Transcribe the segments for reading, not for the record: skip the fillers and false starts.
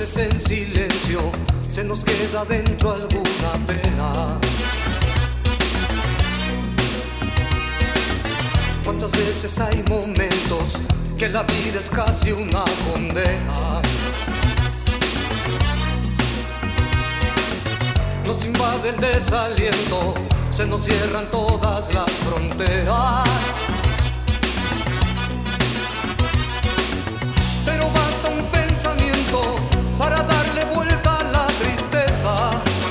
veces en silencio se nos queda dentro alguna pena? ¿Cuántas veces hay momentos que la vida es casi una condena? Nos invade el desaliento, se nos cierran todas las fronteras. Pero basta un pensamiento para darle vuelta a la tristeza,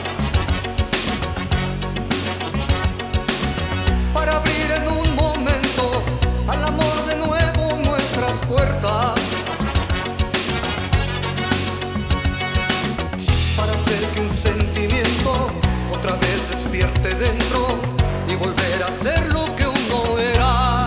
para abrir en un momento al amor de nuevo nuestras puertas, para hacer que un sentimiento otra vez despierte dentro y volver a ser lo que uno era.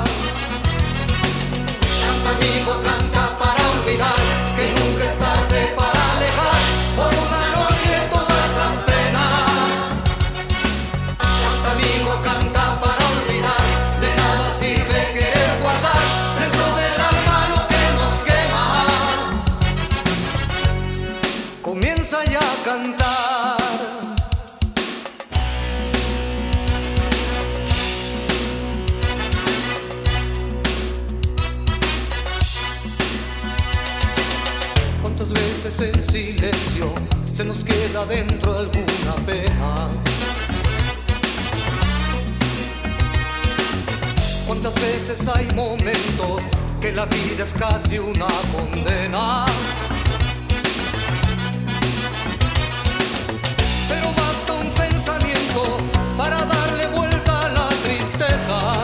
Canta, amigo, canta para olvidar que nunca es tarde para alejar por una noche todas las penas. Canta, amigo, canta para olvidar, de nada sirve querer guardar dentro del alma lo que nos quema. Comienza ya a cantar. ¿Cuántas veces en silencio se nos queda dentro alguna pena? ¿Cuántas veces hay momentos que la vida es casi una condena? Pero basta un pensamiento para darle vuelta a la tristeza,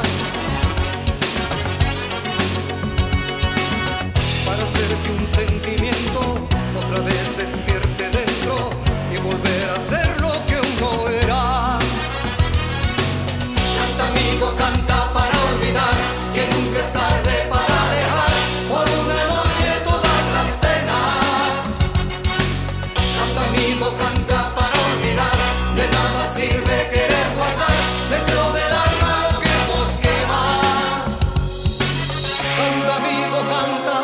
para hacer que un sentimiento otra vez despierte dentro y volver a ser lo que uno era. Canta, amigo, canta para olvidar que nunca es tarde para alejar por una noche todas las penas. Canta, amigo, canta para olvidar, de nada sirve querer guardar dentro del alma lo que nos quema. Canta, amigo, canta